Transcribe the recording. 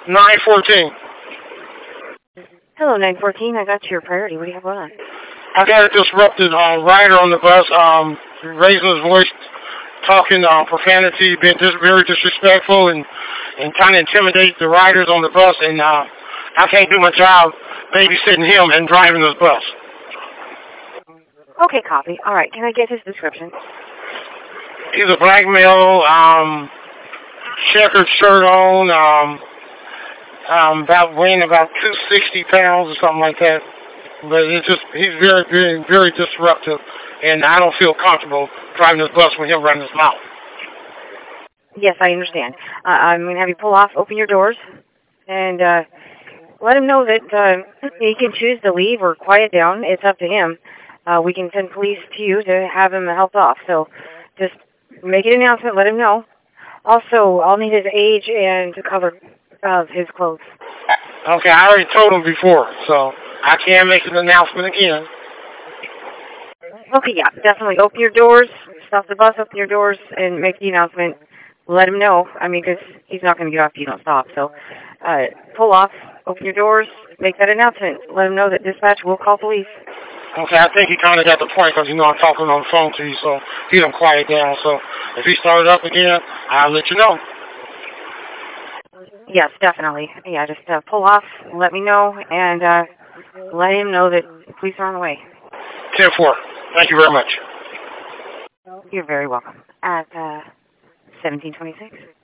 914. Hello, 914. I got your priority. What do you have going on? I got a disrupted rider on the bus, raising his voice, talking profanity, being very disrespectful, and trying to intimidate the riders on the bus. And I can't do my job babysitting him and driving this bus. Okay, copy. All right. Can I get his description? He's a black male, checkered shirt on, about weighing about 260 pounds or something like that. But he's very, very, very disruptive, and I don't feel comfortable driving this bus with him running his mouth. Yes, I understand. I'm going to have you pull off, open your doors, and let him know that he can choose to leave or quiet down. It's up to him. We can send police to you to have him helped off. So just make an announcement, let him know. Also, I'll need his age and the color of his clothes. Okay, I already told him before, so I can't make an announcement again. Okay, yeah, definitely. Open your doors, stop the bus, open your doors, and make the announcement. Let him know. I mean, because he's not going to get off if you don't stop. So pull off, open your doors, make that announcement. Let him know that dispatch will call police. Okay, I think he kind of got the point because, I'm talking on the phone to you, so he don't quiet down. So if he started up again, I'll let you know. Yes, definitely. Yeah, just pull off, let me know, and let him know that the police are on the way. 10-4. Thank you very much. You're very welcome. At 1726.